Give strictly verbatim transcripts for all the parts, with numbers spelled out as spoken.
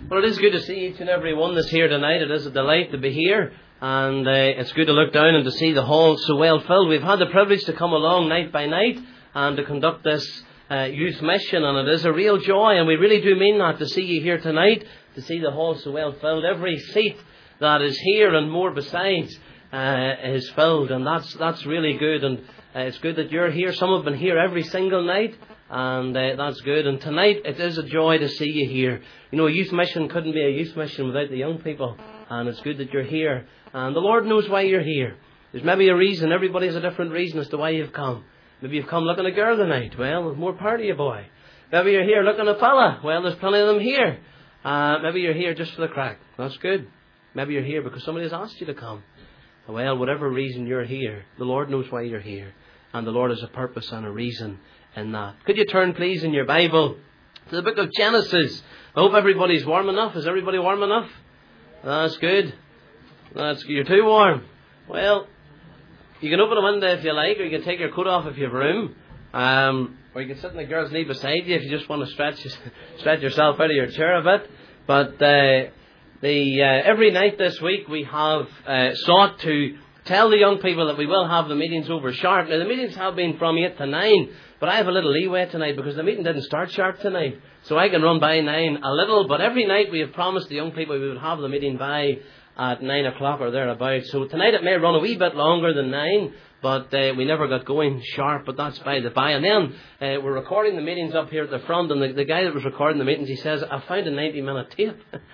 Well, it is good to see each and every one that's here tonight. It is a delight to be here, and uh, it's good to look down and to see the hall so well filled. We've had the privilege to come along night by night and to conduct this uh, youth mission, and it is a real joy, and we really do mean that, to see you here tonight, to see the hall so well filled. Every seat that is here and more besides uh, is filled, and that's that's really good, and uh, it's good that you're here. Some have been here every single night, and uh, that's good. And tonight it is a joy to see you here. You know, a youth mission couldn't be a youth mission without the young people, and it's good that you're here. And the Lord knows why you're here. There's maybe a reason. Everybody has a different reason as to why you've come. Maybe you've come looking at a girl tonight. Well, there's more power to you, boy. Maybe you're here looking at a fella. Well, there's plenty of them here. Uh, maybe you're here just for the crack. That's good. Maybe you're here because somebody has asked you to come. Well, whatever reason you're here, the Lord knows why you're here. And the Lord has a purpose and a reason in that. Could you turn, please, in your Bible to the book of Genesis? I hope everybody's warm enough. Is everybody warm enough? That's good. That's good. You're too warm. Well, you can open a window if you like, or you can take your coat off if you have room. Um, or you can sit in the girl's knee beside you if you just want to stretch stretch yourself out of your chair a bit. But uh, the uh, every night this week we have uh, sought to tell the young people that we will have the meetings over sharp. Now, the meetings have been from eight to nine, but I have a little leeway tonight because the meeting didn't start sharp tonight. So I can run by nine a little, but every night we have promised the young people we would have the meeting by at nine o'clock or thereabouts. So tonight it may run a wee bit longer than nine, but uh, we never got going sharp, but that's by the by. And then uh, we're recording the meetings up here at the front, and the, the guy that was recording the meetings, he says, I found a ninety minute tape.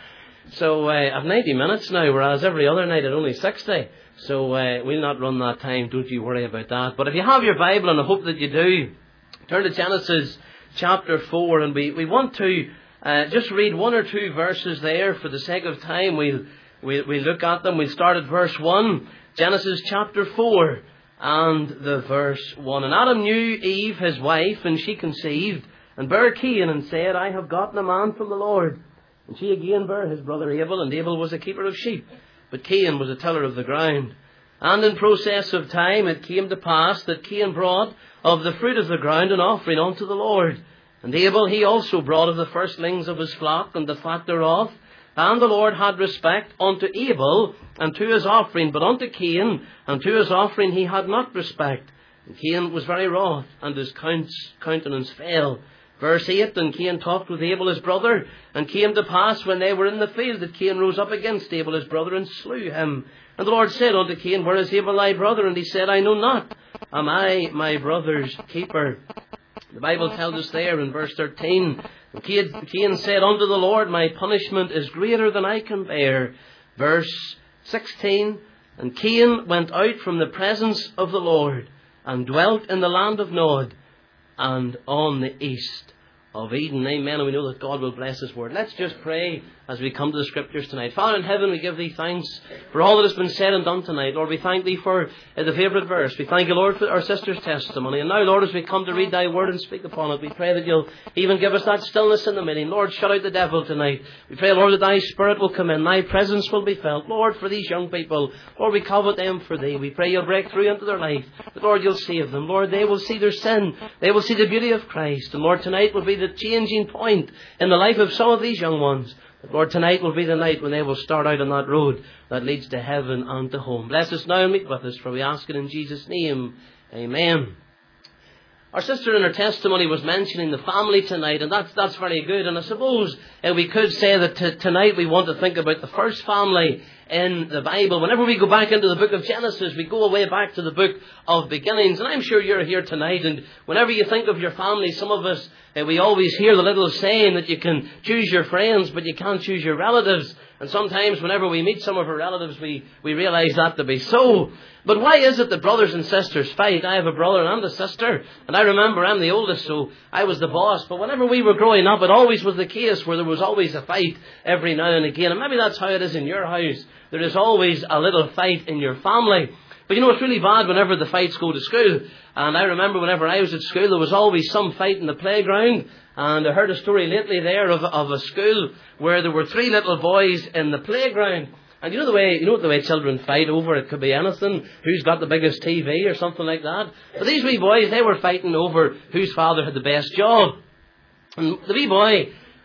So uh, I've ninety minutes now, whereas every other night I'd only sixty. So uh, we'll not run that time, don't you worry about that. But if you have your Bible, and I hope that you do, turn to Genesis chapter four, and we, we want to uh, just read one or two verses there for the sake of time. We'll, we'll, we'll look at them. We'll start at verse one, Genesis chapter four, and the verse one. And Adam knew Eve, his wife, and she conceived, and bare Cain, and said, I have gotten a man from the Lord. And she again bare his brother Abel, and Abel was a keeper of sheep, but Cain was a tiller of the ground. And in process of time it came to pass that Cain brought of the fruit of the ground an offering unto the Lord. And Abel he also brought of the firstlings of his flock and the fat thereof. And the Lord had respect unto Abel and to his offering, but unto Cain and to his offering he had not respect. And Cain was very wroth, and his countenance fell. Verse eight, and Cain talked with Abel his brother, and came to pass when they were in the field that Cain rose up against Abel his brother and slew him. And the Lord said unto Cain, Where is Abel thy brother? And he said, I know not. Am I my brother's keeper? The Bible tells us there in verse thirteen, and Cain said unto the Lord, My punishment is greater than I can bear. Verse sixteen, and Cain went out from the presence of the Lord, and dwelt in the land of Nod, and on the east of Eden. Amen. And we know that God will bless His word. Let's just pray as we come to the Scriptures tonight. Father in heaven, we give Thee thanks for all that has been said and done tonight. Lord, we thank Thee for uh, the favourite verse. We thank You, Lord, for our sister's testimony. And now, Lord, as we come to read Thy word and speak upon it, we pray that You'll even give us that stillness in the meeting. Lord, shut out the devil tonight. We pray, Lord, that Thy Spirit will come in. Thy presence will be felt. Lord, for these young people, Lord, we covet them for Thee. We pray You'll break through into their life. But Lord, You'll save them. Lord, they will see their sin. They will see the beauty of Christ. And Lord, tonight will be the changing point in the life of some of these young ones. But Lord, tonight will be the night when they will start out on that road that leads to heaven and to home. Bless us now and meet with us, for we ask it in Jesus' name. Amen. Our sister in her testimony was mentioning the family tonight, and that's that's very good. And I suppose uh, we could say that t- tonight we want to think about the first family in the Bible. Whenever we go back into the book of Genesis, we go away back to the book of beginnings. And I'm sure you're here tonight, and whenever you think of your family, some of us, uh, we always hear the little saying that you can choose your friends, but you can't choose your relatives. And sometimes whenever we meet some of our relatives, we, we realise that to be so. But why is it that brothers and sisters fight? I have a brother and a sister, and I remember I'm the oldest, so I was the boss. But whenever we were growing up, it always was the case where there was always a fight every now and again. And maybe that's how it is in your house. There is always a little fight in your family. But you know, it's really bad whenever the fights go to school. And I remember whenever I was at school, there was always some fight in the playground. And I heard a story lately there of, of a school where there were three little boys in the playground. And you know the way, you know the way children fight over, it could be anything, who's got the biggest T V or something like that. But these wee boys, they were fighting over whose father had the best job. And the wee boy,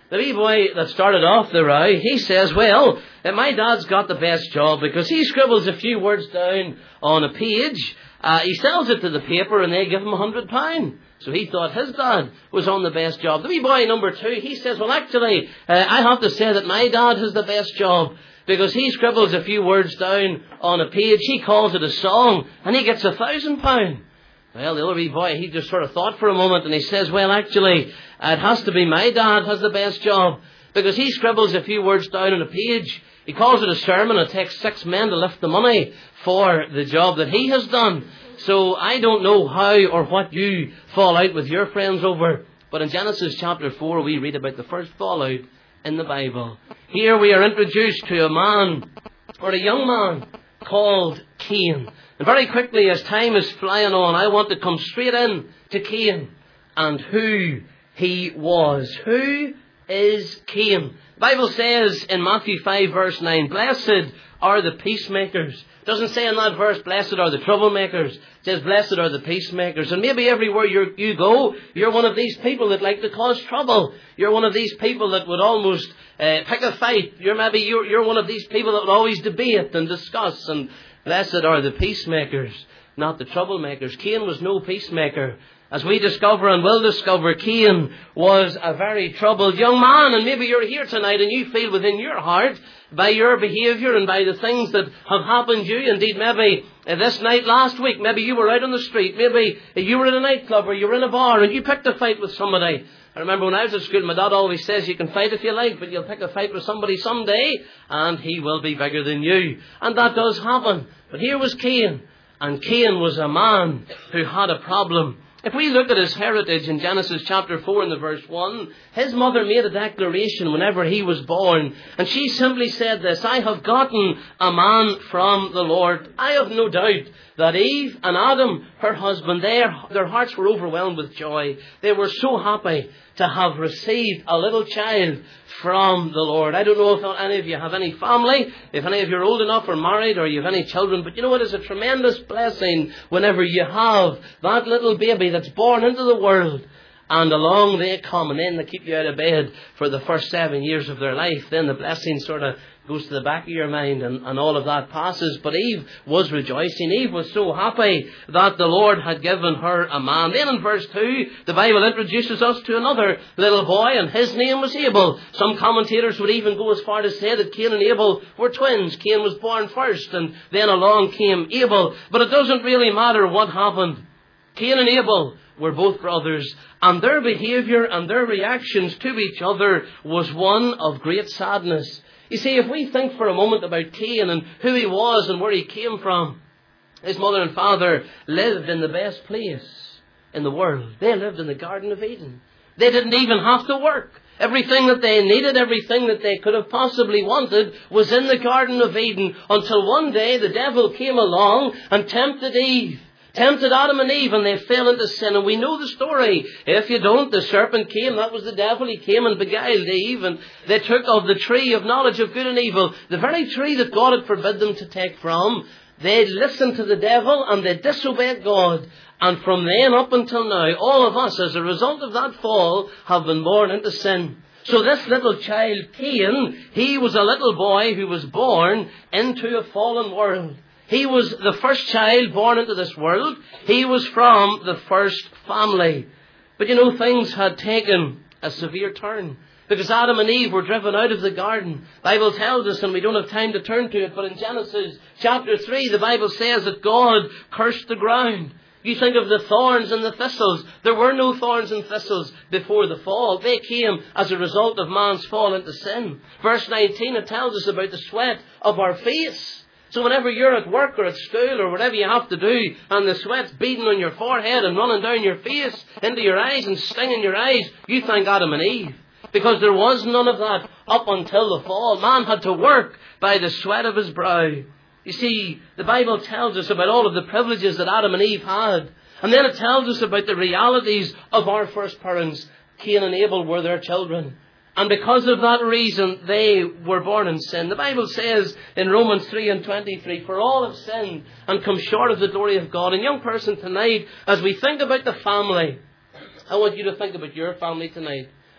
The wee boy that started off the row, he says, well, uh, my dad's got the best job because he scribbles a few words down on a page. Uh, he sells it to the paper and they give him a hundred pounds. So he thought his dad was on the best job. The wee boy number two, he says, well, actually, uh, I have to say that my dad has the best job because he scribbles a few words down on a page. He calls it a song and he gets a thousand pounds. Well, the other wee boy, he just sort of thought for a moment and he says, well, actually, it has to be my dad has the best job because he scribbles a few words down on a page. He calls it a sermon. It takes six men to lift the money for the job that he has done. So I don't know how or what you fall out with your friends over. But in Genesis chapter four, we read about the first fallout in the Bible. Here we are introduced to a man, or a young man, called Cain. And very quickly, as time is flying on, I want to come straight in to Cain and who he was. Who is Cain? The Bible says in Matthew five verse nine, blessed are the peacemakers. It doesn't say in that verse, blessed are the troublemakers. It says, blessed are the peacemakers. And maybe everywhere you're, you go, you're one of these people that like to cause trouble. You're one of these people that would almost uh, pick a fight. You're maybe you're, you're one of these people that would always debate and discuss. And blessed are the peacemakers, not the troublemakers. Cain was no peacemaker. As we discover and will discover, Cain was a very troubled young man. And maybe you're here tonight and you feel within your heart, by your behaviour and by the things that have happened to you, indeed maybe uh, this night last week, maybe you were out on the street, maybe uh, you were in a nightclub or you were in a bar and you picked a fight with somebody. I remember when I was at school, my dad always says you can fight if you like, but you'll pick a fight with somebody someday and he will be bigger than you. And that does happen. But here was Cain, and Cain was a man who had a problem. If we look at his heritage in Genesis chapter four and the verse one, his mother made a declaration whenever he was born, and she simply said this, I have gotten a man from the Lord. I have no doubt that Eve and Adam, her husband, their, their hearts were overwhelmed with joy. They were so happy to have received a little child from the Lord. I don't know if any of you have any family, if any of you are old enough or married, or you have any children, but you know it is a tremendous blessing whenever you have that little baby that's born into the world, and along they come, and then they keep you out of bed for the first seven years of their life. Then the blessing sort of goes to the back of your mind, and, and all of that passes. But Eve was rejoicing. Eve was so happy that the Lord had given her a man. Then in verse two, the Bible introduces us to another little boy, and his name was Abel. Some commentators would even go as far to say that Cain and Abel were twins. Cain was born first, and then along came Abel. But it doesn't really matter what happened. Cain and Abel were both brothers, and their behaviour and their reactions to each other was one of great sadness. You see, if we think for a moment about Cain and who he was and where he came from, his mother and father lived in the best place in the world. They lived in the Garden of Eden. They didn't even have to work. Everything that they needed, everything that they could have possibly wanted was in the Garden of Eden, until one day the devil came along and tempted Eve. Tempted Adam and Eve, and they fell into sin. And we know the story. If you don't, the serpent came. That was the devil. He came and beguiled Eve. And they took of the tree of knowledge of good and evil, the very tree that God had forbid them to take from. They listened to the devil and they disobeyed God. And from then up until now, all of us, as a result of that fall, have been born into sin. So this little child, Cain, he was a little boy who was born into a fallen world. He was the first child born into this world. He was from the first family. But you know, things had taken a severe turn, because Adam and Eve were driven out of the garden. The Bible tells us, and we don't have time to turn to it, but in Genesis chapter three, the Bible says that God cursed the ground. You think of the thorns and the thistles. There were no thorns and thistles before the fall. They came as a result of man's fall into sin. Verse nineteen, it tells us about the sweat of our face. So whenever you're at work or at school or whatever you have to do, and the sweat's beating on your forehead and running down your face, into your eyes and stinging your eyes, you thank Adam and Eve. Because there was none of that up until the fall. Man had to work by the sweat of his brow. You see, the Bible tells us about all of the privileges that Adam and Eve had. And then it tells us about the realities of our first parents. Cain and Abel were their children. And because of that reason, they were born in sin. The Bible says in Romans three and twenty-three, for all have sinned and come short of the glory of God. And young person, tonight, as we think about the family, I want you to think about your family tonight.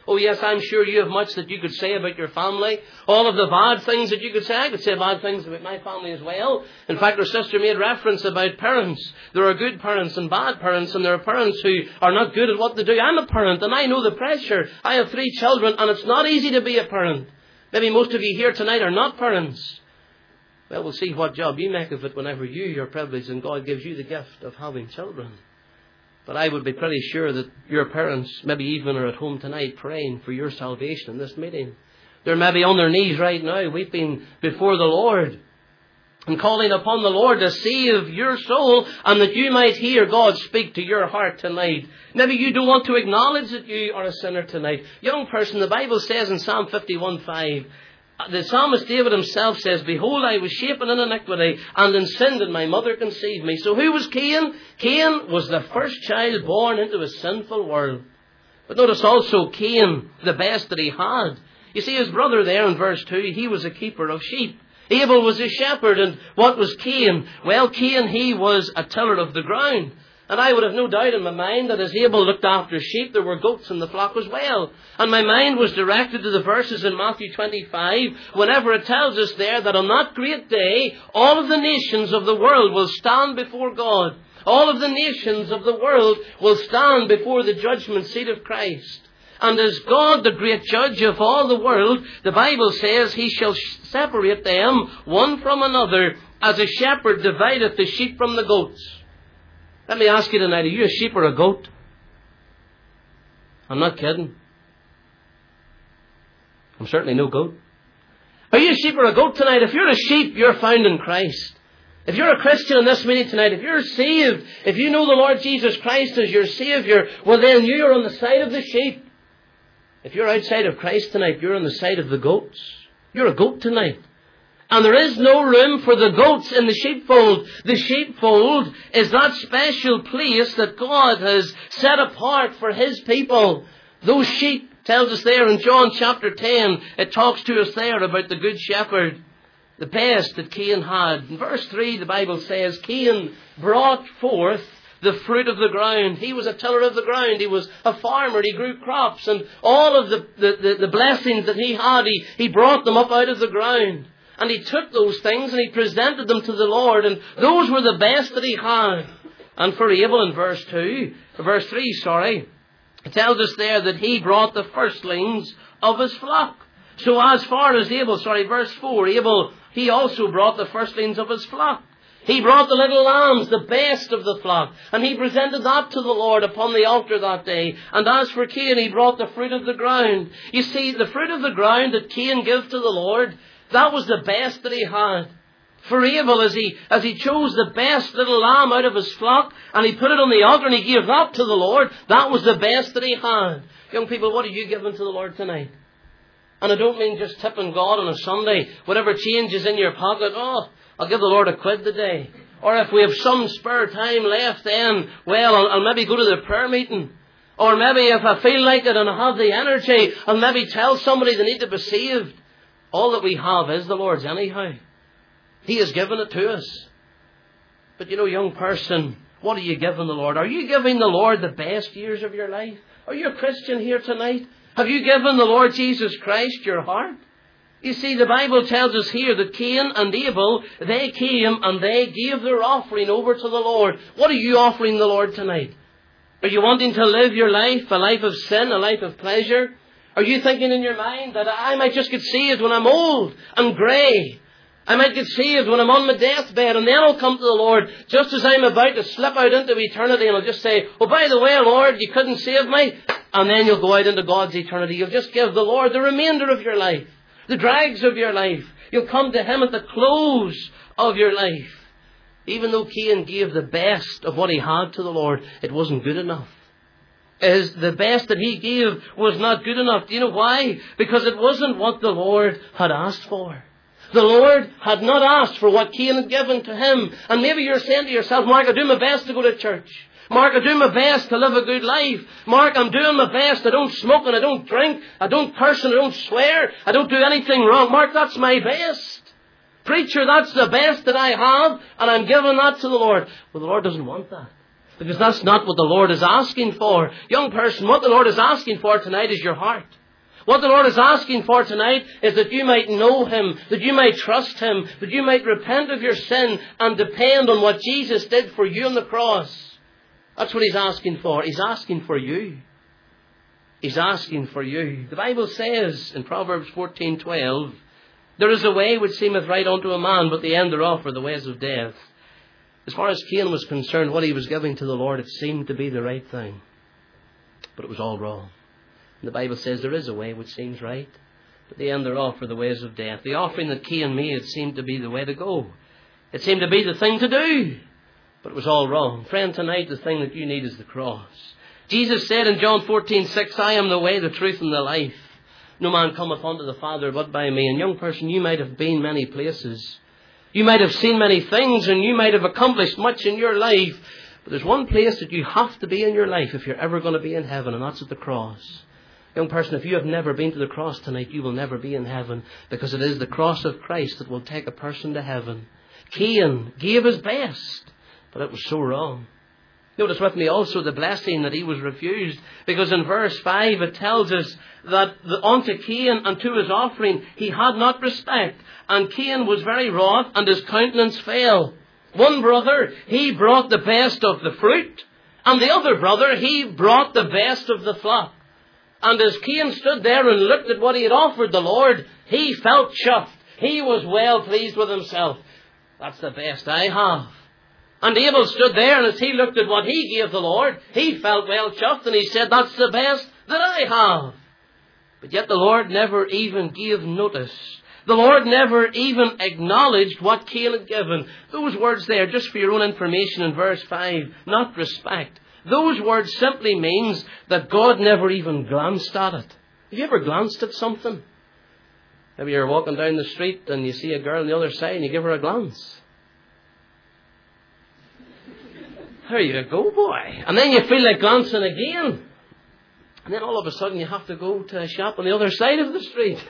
Oh yes, I'm sure you have much that you could say about your family. All of the bad things that you could say. I could say bad things about my family as well. In fact, our sister made reference about parents. There are good parents and bad parents, and there are parents who are not good at what they do. I'm a parent, and I know the pressure. I have three children, and it's not easy to be a parent. Maybe most of you here tonight are not parents. Well, we'll see what job you make of it whenever you are privileged and God gives you the gift of having children. But I would be pretty sure that your parents maybe even are at home tonight praying for your salvation in this meeting. They're maybe on their knees right now weeping before the Lord and calling upon the Lord to save your soul and that you might hear God speak to your heart tonight. Maybe you don't want to acknowledge that you are a sinner tonight. Young person, the Bible says in Psalm fifty-one five, the psalmist David himself says, "Behold, I was shapen in iniquity, and in sin did my mother conceive me." So who was Cain? Cain was the first child born into a sinful world. But notice also Cain, the best that he had. You see his brother there in verse two, he was a keeper of sheep. Abel was a shepherd, and what was Cain? Well, Cain, he was a tiller of the ground. And I would have no doubt in my mind that as Abel looked after sheep, there were goats in the flock as well. And my mind was directed to the verses in Matthew twenty-five, whenever it tells us there that on that great day, all of the nations of the world will stand before God. All of the nations of the world will stand before the judgment seat of Christ. And as God, the great judge of all the world, the Bible says he shall separate them one from another, as a shepherd divideth the sheep from the goats. Let me ask you tonight, are you a sheep or a goat? I'm not kidding. I'm certainly no goat. Are you a sheep or a goat tonight? If you're a sheep, you're found in Christ. If you're a Christian in this meeting tonight, if you're saved, if you know the Lord Jesus Christ as your Saviour, well then you are on the side of the sheep. If you're outside of Christ tonight, you're on the side of the goats. You're a goat tonight. And there is no room for the goats in the sheepfold. The sheepfold is that special place that God has set apart for His people. Those sheep, tells us there in John chapter ten, it talks to us there about the good shepherd. The best that Cain had. In verse three, the Bible says, Cain brought forth the fruit of the ground. He was a tiller of the ground. He was a farmer. He grew crops. And all of the, the, the, the blessings that he had, he, he brought them up out of the ground. And he took those things and he presented them to the Lord. And those were the best that he had. And for Abel in verse two, verse three, sorry, it tells us there that he brought the firstlings of his flock. So as far as Abel, sorry, verse four, Abel, he also brought the firstlings of his flock. He brought the little lambs, the best of the flock, and he presented that to the Lord upon the altar that day. And as for Cain, he brought the fruit of the ground. You see, the fruit of the ground that Cain gave to the Lord, that was the best that he had. For Abel, as he, as he chose the best little lamb out of his flock, and he put it on the altar and he gave that to the Lord, that was the best that he had. Young people, what are you giving to the Lord tonight? And I don't mean just tipping God on a Sunday. Whatever change is in your pocket, oh, I'll give the Lord a quid today. Or if we have some spare time left then, well, I'll, I'll maybe go to the prayer meeting. Or maybe if I feel like it and I have the energy, I'll maybe tell somebody they need to be saved. All that we have is the Lord's anyhow. He has given it to us. But you know, young person, what are you giving the Lord? Are you giving the Lord the best years of your life? Are you a Christian here tonight? Have you given the Lord Jesus Christ your heart? You see, the Bible tells us here that Cain and Abel, they came and they gave their offering over to the Lord. What are you offering the Lord tonight? Are you wanting to live your life, a life of sin, a life of pleasure? Are you thinking in your mind that I might just get saved when I'm old and grey? I might get saved when I'm on my deathbed, and then I'll come to the Lord just as I'm about to slip out into eternity, and I'll just say, oh, by the way, Lord, you couldn't save me. And then you'll go out into God's eternity. You'll just give the Lord the remainder of your life, the dregs of your life. You'll come to Him at the close of your life. Even though Cain gave the best of what he had to the Lord, it wasn't good enough. Is the best that he gave was not good enough. Do you know why? Because it wasn't what the Lord had asked for. The Lord had not asked for what Cain had given to him. And maybe you're saying to yourself, Mark, I do my best to go to church. Mark, I do my best to live a good life. Mark, I'm doing my best. I don't smoke and I don't drink. I don't curse and I don't swear. I don't do anything wrong. Mark, that's my best. Preacher, that's the best that I have, and I'm giving that to the Lord. Well, the Lord doesn't want that. Because that's not what the Lord is asking for. Young person, what the Lord is asking for tonight is your heart. What the Lord is asking for tonight is that you might know Him, that you might trust Him, that you might repent of your sin and depend on what Jesus did for you on the cross. That's what He's asking for. He's asking for you. He's asking for you. The Bible says in Proverbs fourteen twelve, there is a way which seemeth right unto a man, but the end thereof are the ways of death. As far as Cain was concerned, what he was giving to the Lord, it seemed to be the right thing. But it was all wrong. And the Bible says there is a way which seems right, but the end thereof are the ways of death. The offering that Cain made seemed to be the way to go. It seemed to be the thing to do. But it was all wrong. Friend, tonight the thing that you need is the cross. Jesus said in John fourteen six, I am the way, the truth, and the life. No man cometh unto the Father but by me. And young person, you might have been many places. You might have seen many things and you might have accomplished much in your life. But there's one place that you have to be in your life if you're ever going to be in heaven, and that's at the cross. Young person, if you have never been to the cross tonight, you will never be in heaven, because it is the cross of Christ that will take a person to heaven. Cain gave his best, but it was so wrong. Notice with me also the blessing that he was refused, because in verse five it tells us that the, unto Cain and to his offering he had not respect, and Cain was very wroth and his countenance fell. One brother, he brought the best of the fruit, and the other brother, he brought the best of the flock. And as Cain stood there and looked at what he had offered the Lord, he felt chuffed. He was well pleased with himself. That's the best I have. And Abel stood there, and as he looked at what he gave the Lord, he felt well chuffed, and he said, that's the best that I have. But yet the Lord never even gave notice. The Lord never even acknowledged what Cain had given. Those words there, just for your own information in verse five, not respect. Those words simply means that God never even glanced at it. Have you ever glanced at something? Maybe you're walking down the street and you see a girl on the other side and you give her a glance. There you go, boy. And then you feel like glancing again. And then all of a sudden you have to go to a shop on the other side of the street.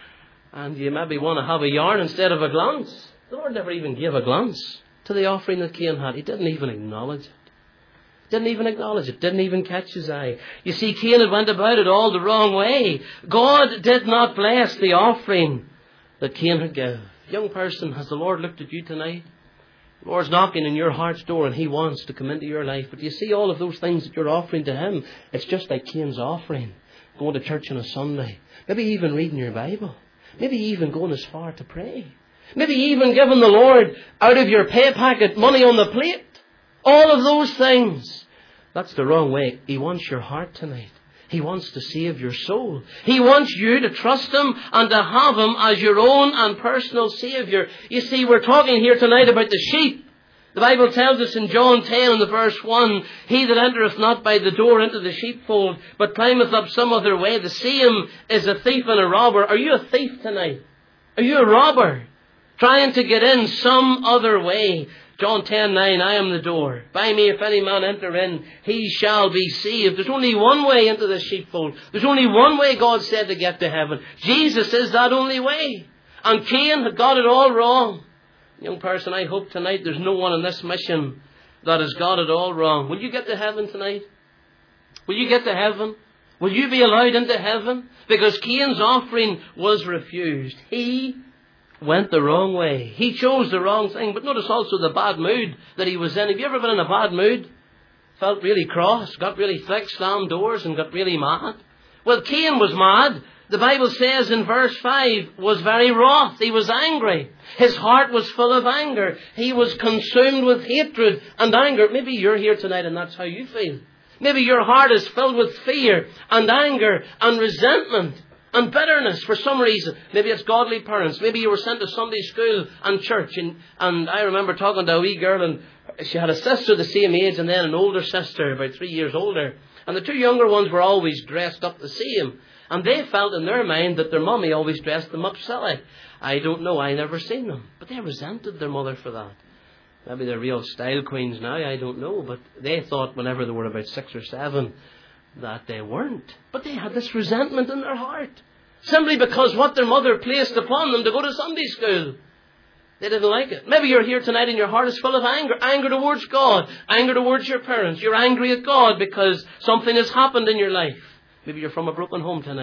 And you maybe want to have a yarn instead of a glance. The Lord never even gave a glance to the offering that Cain had. He didn't even acknowledge it. Didn't even acknowledge it. Didn't even catch his eye. You see, Cain had went about it all the wrong way. God did not bless the offering that Cain had given. Young person, has the Lord looked at you tonight? The Lord's knocking on your heart's door and He wants to come into your life. But you see all of those things that you're offering to Him, it's just like Cain's offering. Going to church on a Sunday. Maybe even reading your Bible. Maybe even going as far to pray. Maybe even giving the Lord out of your pay packet money on the plate. All of those things. That's the wrong way. He wants your heart tonight. He wants to save your soul. He wants you to trust Him and to have Him as your own and personal Saviour. You see, we're talking here tonight about the sheep. The Bible tells us in John ten and the verse one, He that entereth not by the door into the sheepfold, but climbeth up some other way, the same is a thief and a robber. Are you a thief tonight? Are you a robber? Trying to get in some other way. John ten nine, I am the door. By me, if any man enter in, he shall be saved. There's only one way into the sheepfold. There's only one way God said to get to heaven. Jesus is that only way. And Cain had got it all wrong. Young person, I hope tonight there's no one in this mission that has got it all wrong. Will you get to heaven tonight? Will you get to heaven? Will you be allowed into heaven? Because Cain's offering was refused. He went the wrong way. He chose the wrong thing. But notice also the bad mood that he was in. Have you ever been in a bad mood? Felt really cross, got really thick, slammed doors and got really mad? Well, Cain was mad. The Bible says in verse five, was very wroth. He was angry. His heart was full of anger. He was consumed with hatred and anger. Maybe you're here tonight and that's how you feel. Maybe your heart is filled with fear and anger and resentment and bitterness for some reason. Maybe it's godly parents. Maybe you were sent to Sunday school and church. And, and I remember talking to a wee girl, and she had a sister the same age and then an older sister, about three years older. And the two younger ones were always dressed up the same. And they felt in their mind that their mummy always dressed them up silly. I don't know. I never seen them. But they resented their mother for that. Maybe they're real style queens now. I don't know. But they thought whenever they were about six or seven that they weren't. But they had this resentment in their heart. Simply because what their mother placed upon them to go to Sunday school. They didn't like it. Maybe you're here tonight and your heart is full of anger. Anger towards God. Anger towards your parents. You're angry at God because something has happened in your life. Maybe you're from a broken home tonight.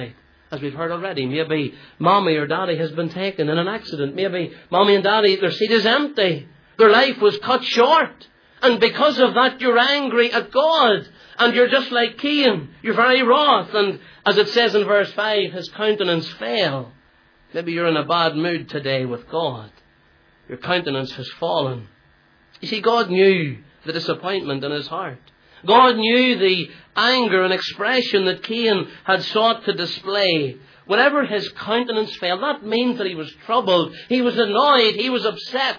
As we've heard already, maybe mommy or daddy has been taken in an accident. Maybe mommy and daddy, their seat is empty. Their life was cut short. And because of that, you're angry at God. And you're just like Cain. You're very wroth. And as it says in verse five, his countenance fell. Maybe you're in a bad mood today with God. Your countenance has fallen. You see, God knew the disappointment in his heart. God knew the anger and expression that Cain had sought to display. Whenever his countenance fell, that means that he was troubled. He was annoyed. He was upset.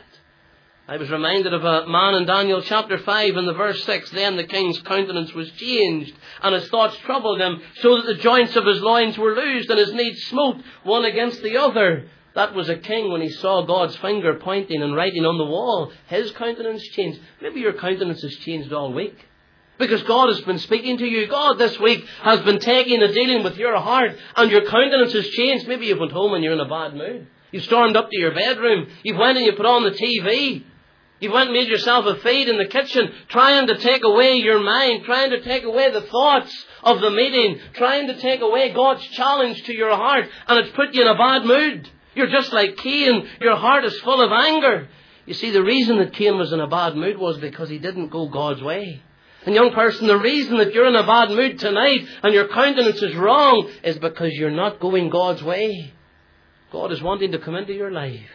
I was reminded of a man in Daniel chapter five in the verse six. Then the king's countenance was changed, and his thoughts troubled him, so that the joints of his loins were loosed, and his knees smote one against the other. That was a king when he saw God's finger pointing and writing on the wall. His countenance changed. Maybe your countenance has changed all week. Because God has been speaking to you. God this week has been taking and dealing with your heart, and your countenance has changed. Maybe you've went home and you're in a bad mood. You've stormed up to your bedroom. You've went and you put on the T V. You've went and made yourself a feed in the kitchen, trying to take away your mind, trying to take away the thoughts of the meeting, trying to take away God's challenge to your heart, and it's put you in a bad mood. You're just like Cain. Your heart is full of anger. You see, the reason that Cain was in a bad mood was because he didn't go God's way. And young person, the reason that you're in a bad mood tonight and your countenance is wrong is because you're not going God's way. God is wanting to come into your life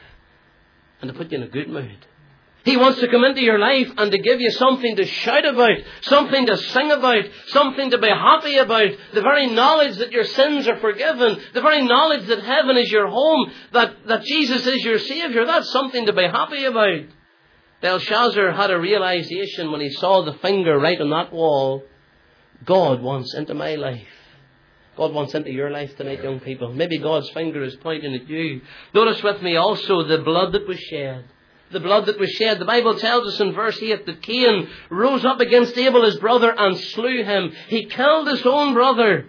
and to put you in a good mood. He wants to come into your life and to give you something to shout about, something to sing about, something to be happy about. The very knowledge that your sins are forgiven, the very knowledge that heaven is your home, that, that Jesus is your Saviour, that's something to be happy about. Belshazzar had a realization when he saw the finger right on that wall. God wants into my life. God wants into your life tonight, young people. Maybe God's finger is pointing at you. Notice with me also the blood that was shed. The blood that was shed. The Bible tells us in verse eight that Cain rose up against Abel his brother and slew him. He killed his own brother.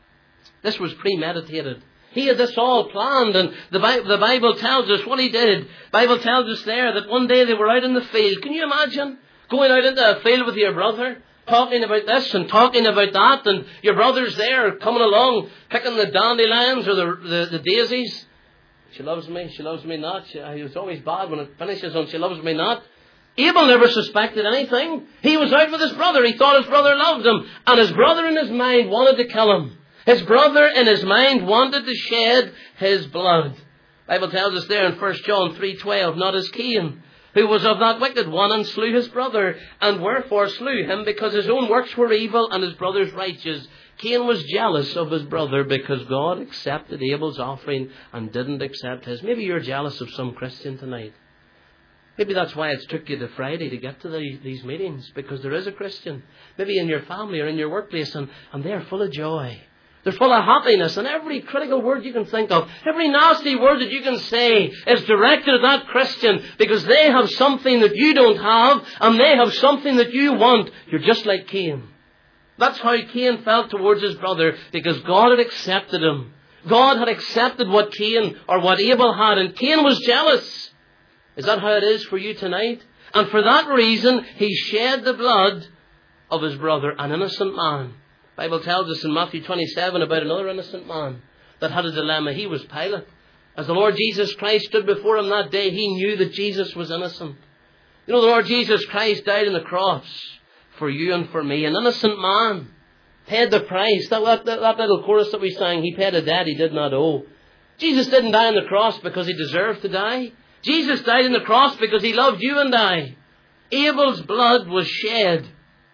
This was premeditated. He had this all planned, and the Bible, the Bible tells us what he did. The Bible tells us there that one day they were out in the field. Can you imagine going out into a field with your brother, talking about this and talking about that, and your brother's there coming along, picking the dandelions or the, the, the daisies? She loves me, she loves me not. She, it's always bad when it finishes on she loves me not. Abel never suspected anything. He was out with his brother. He thought his brother loved him. And his brother in his mind wanted to kill him. His brother in his mind wanted to shed his blood. The Bible tells us there in First John three twelve, not as Cain, who was of that wicked one and slew his brother, and wherefore slew him, because his own works were evil and his brother's righteous. Cain was jealous of his brother because God accepted Abel's offering and didn't accept his. Maybe you're jealous of some Christian tonight. Maybe that's why it's took you to Friday to get to the, these meetings, because there is a Christian, maybe in your family or in your workplace, and, and they're full of joy. They're full of happiness, and every critical word you can think of, every nasty word that you can say is directed at that Christian, because they have something that you don't have, and they have something that you want. You're just like Cain. That's how Cain felt towards his brother, because God had accepted him. God had accepted what Cain or what Abel had, and Cain was jealous. Is that how it is for you tonight? And for that reason, he shed the blood of his brother, an innocent man. The Bible tells us in Matthew twenty-seven about another innocent man that had a dilemma. He was Pilate. As the Lord Jesus Christ stood before him that day, he knew that Jesus was innocent. You know, the Lord Jesus Christ died on the cross for you and for me. An innocent man paid the price. That, that, that little chorus that we sang, he paid a debt he did not owe. Jesus didn't die on the cross because he deserved to die. Jesus died on the cross because he loved you and I. Abel's blood was shed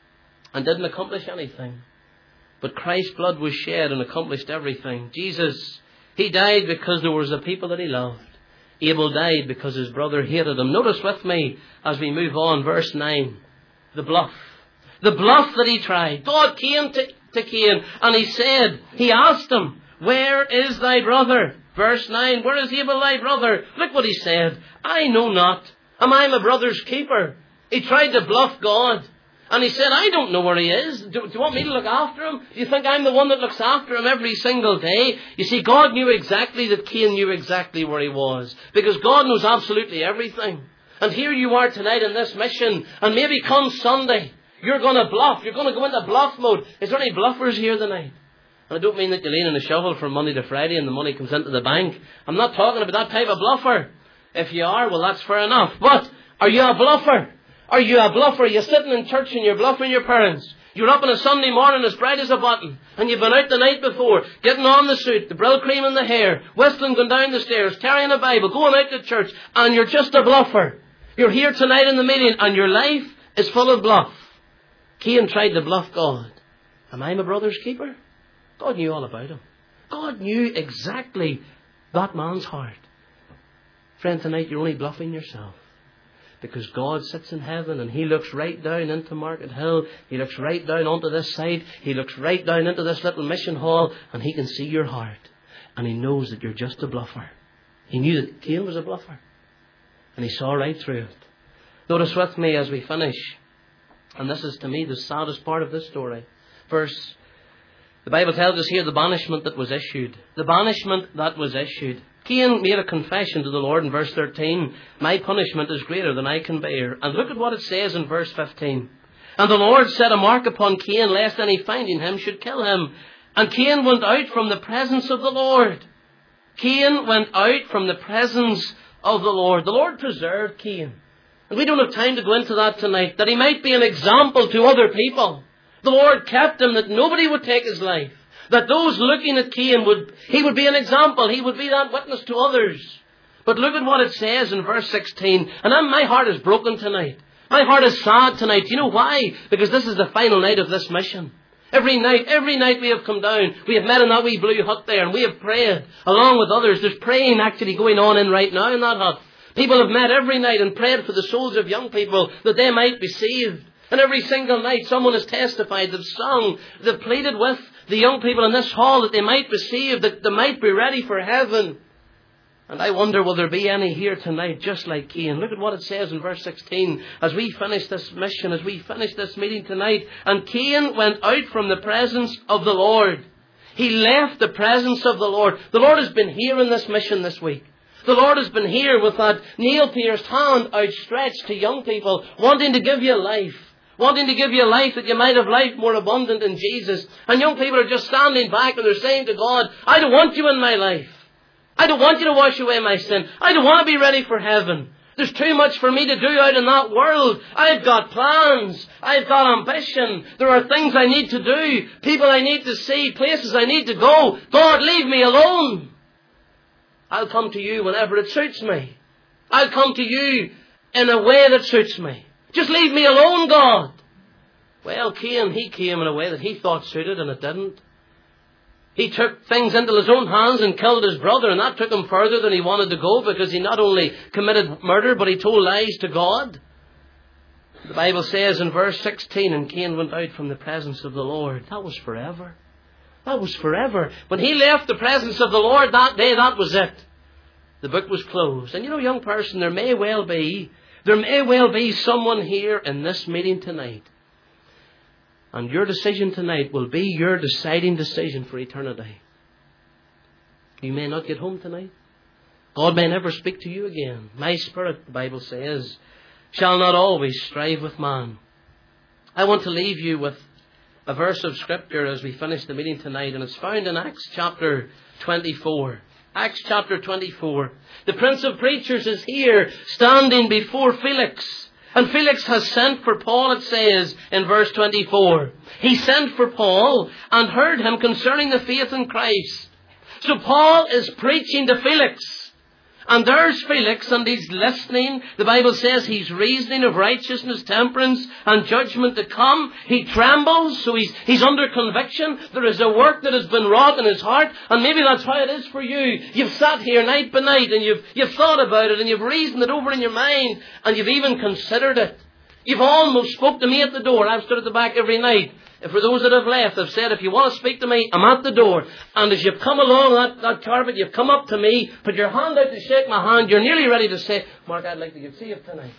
and didn't accomplish anything. But Christ's blood was shed and accomplished everything. Jesus, he died because there was a people that he loved. Abel died because his brother hated him. Notice with me as we move on, verse nine, the bluff. The bluff that he tried. God came to, to Cain and he said, he asked him, where is thy brother? Verse nine, where is Abel thy brother? Look what he said. I know not. Am I my brother's keeper? He tried to bluff God. And he said, I don't know where he is. Do, do you want me to look after him? Do you think I'm the one that looks after him every single day? You see, God knew exactly that Cain knew exactly where he was. Because God knows absolutely everything. And here you are tonight in this mission. And maybe come Sunday, you're going to bluff. You're going to go into bluff mode. Is there any bluffers here tonight? And I don't mean that you lean on a shovel from Monday to Friday and the money comes into the bank. I'm not talking about that type of bluffer. If you are, well, that's fair enough. But are you a bluffer? Are you a bluffer? You're sitting in church and you're bluffing your parents. You're up on a Sunday morning as bright as a button, and you've been out the night before, getting on the suit, the brill cream in the hair, whistling, going down the stairs, carrying a Bible, going out to church, and you're just a bluffer. You're here tonight in the meeting, and your life is full of bluff. Cain tried to bluff God. Am I my brother's keeper? God knew all about him. God knew exactly that man's heart. Friend, tonight you're only bluffing yourself. Because God sits in heaven and He looks right down into Market Hill. He looks right down onto this side. He looks right down into this little mission hall, and He can see your heart. And He knows that you're just a bluffer. He knew that Cain was a bluffer. And He saw right through it. Notice with me as we finish. And this is to me the saddest part of this story. Verse, the Bible tells us here the banishment that was issued. The banishment that was issued. Cain made a confession to the Lord in verse thirteen. My punishment is greater than I can bear. And look at what it says in verse fifteen. And the Lord set a mark upon Cain, lest any finding him should kill him. And Cain went out from the presence of the Lord. Cain went out from the presence of the Lord. The Lord preserved Cain. And we don't have time to go into that tonight, that he might be an example to other people. The Lord kept him that nobody would take his life. That those looking at Cain would, he would be an example. He would be that witness to others. But look at what it says in verse sixteen. And I'm, my heart is broken tonight. My heart is sad tonight. You know why? Because this is the final night of this mission. Every night, every night we have come down. We have met in that wee blue hut there and we have prayed along with others. There's praying actually going on in right now in that hut. People have met every night and prayed for the souls of young people that they might be saved. And every single night someone has testified, they've sung, they've pleaded with the young people in this hall that they might be saved, that they might be ready for heaven. And I wonder, will there be any here tonight just like Cain? Look at what it says in verse sixteen. As we finish this mission, as we finish this meeting tonight. And Cain went out from the presence of the Lord. He left the presence of the Lord. The Lord has been here in this mission this week. The Lord has been here with that nail-pierced hand outstretched to young people, wanting to give you life. Wanting to give you a life that you might have life more abundant in Jesus. And young people are just standing back and they're saying to God, I don't want you in my life. I don't want you to wash away my sin. I don't want to be ready for heaven. There's too much for me to do out in that world. I've got plans. I've got ambition. There are things I need to do. People I need to see. Places I need to go. God, leave me alone. I'll come to you whenever it suits me. I'll come to you in a way that suits me. Just leave me alone, God. Well, Cain, he came in a way that he thought suited and it didn't. He took things into his own hands and killed his brother, and that took him further than he wanted to go because he not only committed murder, but he told lies to God. The Bible says in verse sixteen, and Cain went out from the presence of the Lord. That was forever. That was forever. When he left the presence of the Lord that day, that was it. The book was closed. And you know, young person, there may well be There may well be someone here in this meeting tonight. And your decision tonight will be your deciding decision for eternity. You may not get home tonight. God may never speak to you again. My spirit, the Bible says, shall not always strive with man. I want to leave you with a verse of Scripture as we finish the meeting tonight. And it's found in Acts chapter twenty-four. Acts chapter twenty-four. The Prince of Preachers is here standing before Felix. And Felix has sent for Paul, it says in verse twenty-four. He sent for Paul and heard him concerning the faith in Christ. So Paul is preaching to Felix. And there's Felix, and he's listening. The Bible says he's reasoning of righteousness, temperance, and judgment to come. He trembles, so he's, he's under conviction. There is a work that has been wrought in his heart, and maybe that's how it is for you. You've sat here night by night, and you've, you've thought about it, and you've reasoned it over in your mind, and you've even considered it. You've almost spoke to me at the door. I've stood at the back every night. And for those that have left, I've said, if you want to speak to me, I'm at the door. And as you've come along that, that carpet, you've come up to me, put your hand out to shake my hand, you're nearly ready to say, Mark, I'd like to get saved tonight.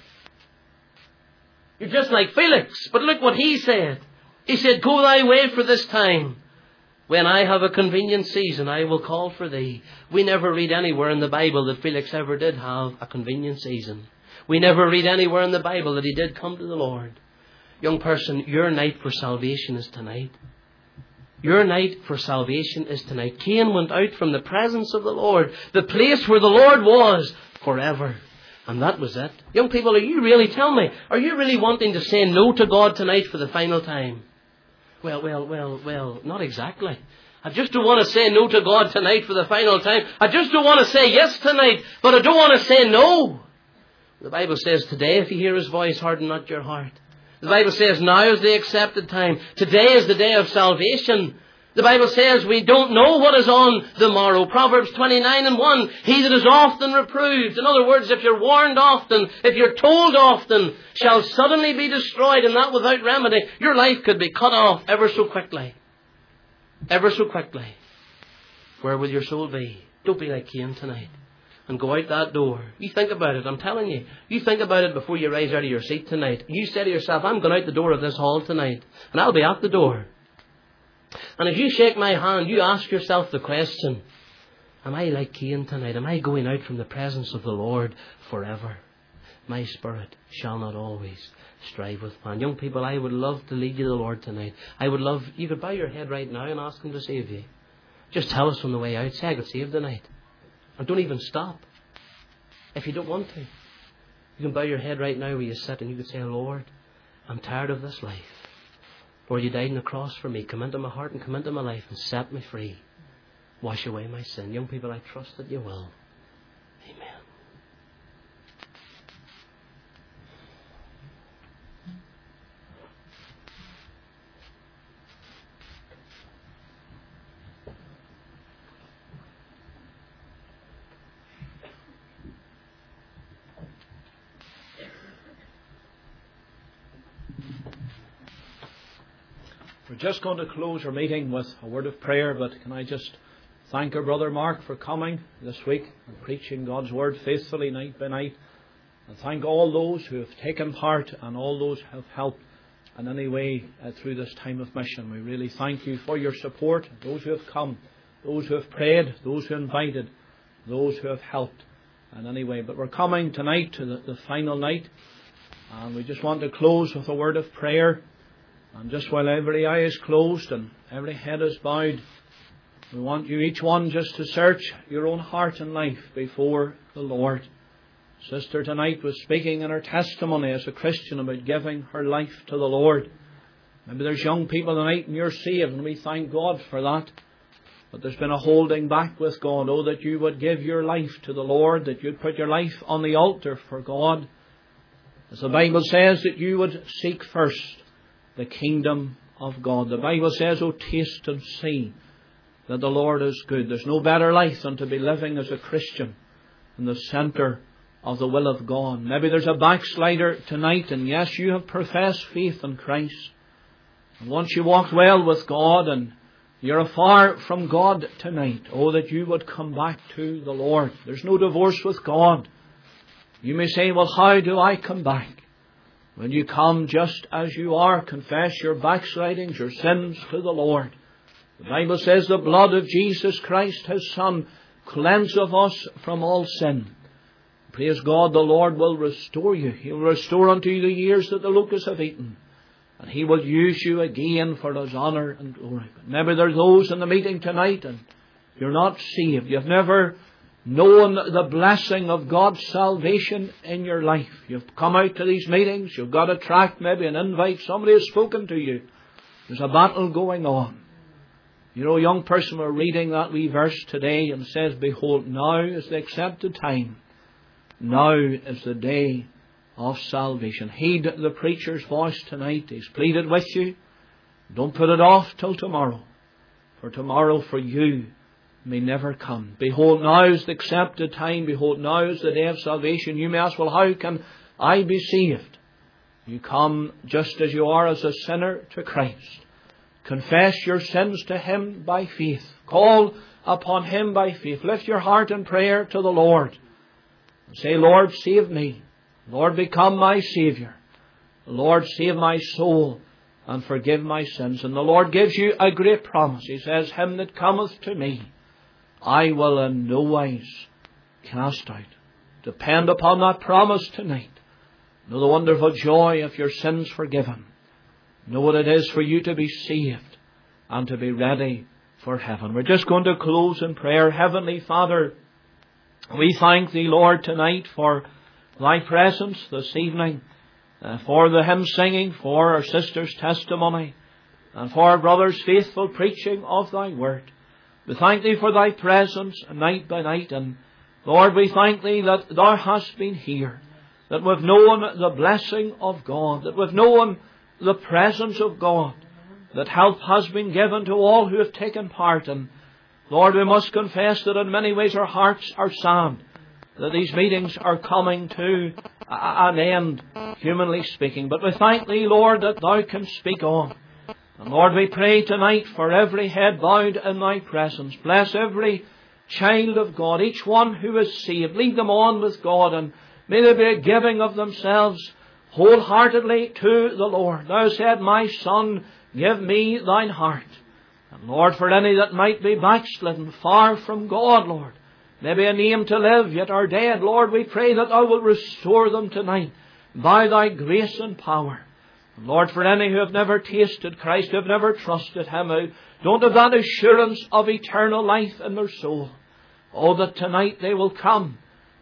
You're just like Felix. But look what he said. He said, go thy way for this time. When I have a convenient season, I will call for thee. We never read anywhere in the Bible that Felix ever did have a convenient season. We never read anywhere in the Bible that he did come to the Lord. Young person, your night for salvation is tonight. Your night for salvation is tonight. Cain went out from the presence of the Lord, the place where the Lord was, forever. And that was it. Young people, are you really, tell me, are you really wanting to say no to God tonight for the final time? Well, well, well, well, not exactly. I just don't want to say no to God tonight for the final time. I just don't want to say yes tonight, but I don't want to say no. The Bible says today, if you hear His voice, harden not your heart. The Bible says now is the accepted time. Today is the day of salvation. The Bible says we don't know what is on the morrow. Proverbs twenty-nine and one. He that is often reproved. In other words, if you're warned often, if you're told often, shall suddenly be destroyed, and that without remedy. Your life could be cut off ever so quickly. Ever so quickly. Where will your soul be? Don't be like Cain tonight. And go out that door. You think about it, I'm telling you. You think about it before you rise out of your seat tonight. You say to yourself, I'm going out the door of this hall tonight. And I'll be at the door. And as you shake my hand, you ask yourself the question, am I like Cain tonight? Am I going out from the presence of the Lord forever? My spirit shall not always strive with man. Young people, I would love to lead you to the Lord tonight. I would love, you could bow your head right now and ask Him to save you. Just tell us on the way out, say I got saved tonight. And don't even stop. If you don't want to. You can bow your head right now where you sit and you can say, Lord, I'm tired of this life. Lord, you died on the cross for me. Come into my heart and come into my life and set me free. Wash away my sin. Young people, I trust that you will. Amen. We're just going to close our meeting with a word of prayer, but can I just thank our brother Mark for coming this week and preaching God's word faithfully night by night, and thank all those who have taken part and all those who have helped in any way uh, through this time of mission. We really thank you for your support, those who have come, those who have prayed, those who invited, those who have helped in any way. But we're coming tonight to the, the final night, and we just want to close with a word of prayer. And just while every eye is closed and every head is bowed, we want you each one just to search your own heart and life before the Lord. Sister tonight was speaking in her testimony as a Christian about giving her life to the Lord. Maybe there's young people tonight and you're saved, and we thank God for that. But there's been a holding back with God. Oh, that you would give your life to the Lord, that you'd put your life on the altar for God. As the Bible says, that you would seek first the kingdom of God. The Bible says, oh, taste and see that the Lord is good. There's no better life than to be living as a Christian in the centre of the will of God. Maybe there's a backslider tonight, and yes, you have professed faith in Christ. And once you walked well with God and you're far from God tonight, oh, that you would come back to the Lord. There's no divorce with God. You may say, well, how do I come back? When you come just as you are, confess your backslidings, your sins to the Lord. The Bible says the blood of Jesus Christ, His Son, cleanseth us from all sin. Praise God, the Lord will restore you. He will restore unto you the years that the locusts have eaten. And He will use you again for His honour and glory. But maybe there are those in the meeting tonight and you're not saved. You've never known the blessing of God's salvation in your life. You've come out to these meetings, you've got a tract, maybe an invite, somebody has spoken to you. There's a battle going on. You know, a young person, we're reading that wee verse today and says, behold, now is the accepted time. Now is the day of salvation. Heed the preacher's voice tonight. He's pleaded with you. Don't put it off till tomorrow. For tomorrow for you may never come. Behold, now is the accepted time. Behold, now is the day of salvation. You may ask, well, how can I be saved? You come just as you are, as a sinner, to Christ. Confess your sins to Him by faith. Call upon Him by faith. Lift your heart in prayer to the Lord. And say, Lord, save me. Lord, become my Saviour. Lord, save my soul and forgive my sins. And the Lord gives you a great promise. He says, him that cometh to me, I will in no wise cast out. Depend upon that promise tonight. Know the wonderful joy of your sins forgiven. Know what it is for you to be saved and to be ready for heaven. We're just going to close in prayer. Heavenly Father, we thank Thee, Lord, tonight for Thy presence this evening, uh, for the hymn singing, for our sister's testimony, and for our brother's faithful preaching of Thy word. We thank Thee for Thy presence night by night, and Lord, we thank Thee that Thou hast been here, that we've known the blessing of God, that we've known the presence of God, that help has been given to all who have taken part. And Lord, we must confess that in many ways our hearts are sad that these meetings are coming to an end, humanly speaking. But we thank Thee, Lord, that Thou canst speak on. And Lord, we pray tonight for every head bowed in Thy presence. Bless every child of God, each one who is saved. Lead them on with God, and may there be a giving of themselves wholeheartedly to the Lord. Thou said, My son, give me thine heart. And Lord, for any that might be backslidden, far from God, Lord, maybe a name to live, yet are dead, Lord, we pray that Thou will restore them tonight by Thy grace and power. And Lord, for any who have never tasted Christ, who have never trusted Him, who don't have that assurance of eternal life in their soul, oh, that tonight they will come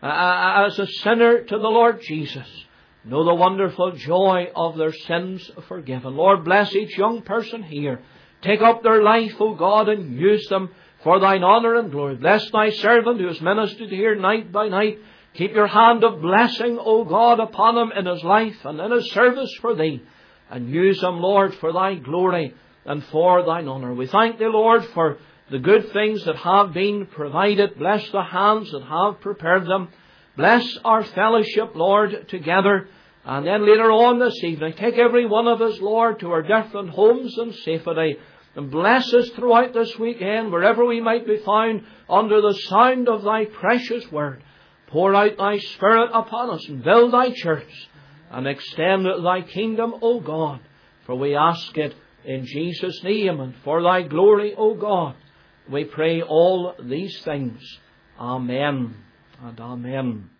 uh, as a sinner to the Lord Jesus, know the wonderful joy of their sins forgiven. Lord, bless each young person here. Take up their life, O God, and use them for Thine honour and glory. Bless Thy servant who has ministered here night by night. Keep Your hand of blessing, O God, upon him in his life and in his service for Thee. And use him, Lord, for Thy glory and for Thine honour. We thank Thee, Lord, for the good things that have been provided. Bless the hands that have prepared them. Bless our fellowship, Lord, together. And then later on this evening, take every one of us, Lord, to our different homes in safety. And bless us throughout this weekend, wherever we might be found, under the sound of Thy precious word. Pour out Thy Spirit upon us and build Thy church and extend Thy kingdom, O God. For we ask it in Jesus' name, and for Thy glory, O God. We pray all these things. Amen and amen.